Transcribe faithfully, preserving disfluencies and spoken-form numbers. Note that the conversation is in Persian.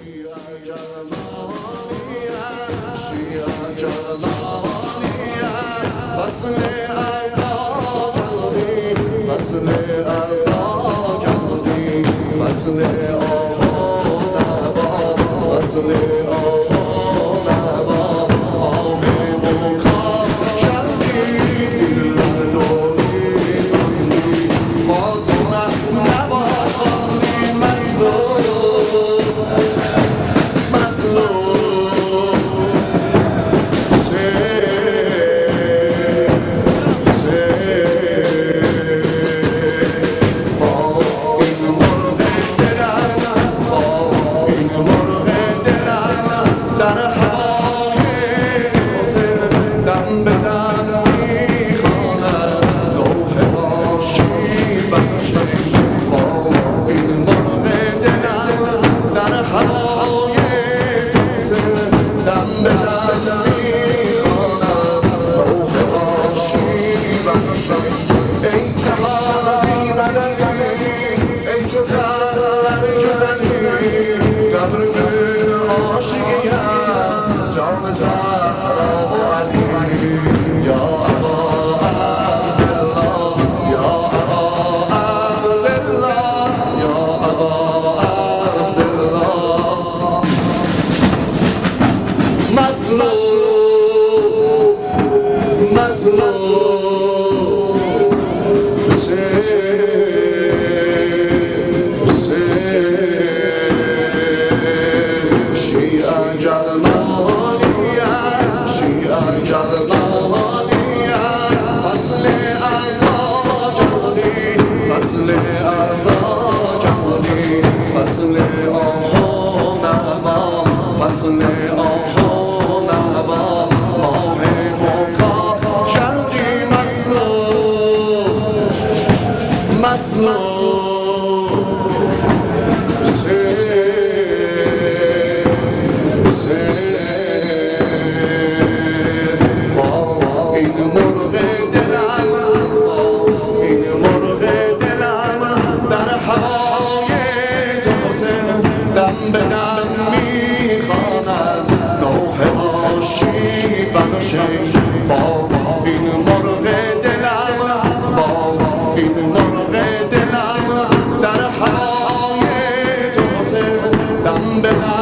فصل ازا کردی فصل ازا کردی فصل آها نوا فصل آها نوا آه مکا کردی دل دوری کندی مازونه نوا کندی مظلوم مظلوم فصل آها نوا ماه مکا کردی مظلوم مظلوم حسین حسین این مرغ دلم این مرغ دلم در هوای تو حسین دم به دم باز این مرغ دلم باز این مرغ دلم در هوای تو حسین دم به دم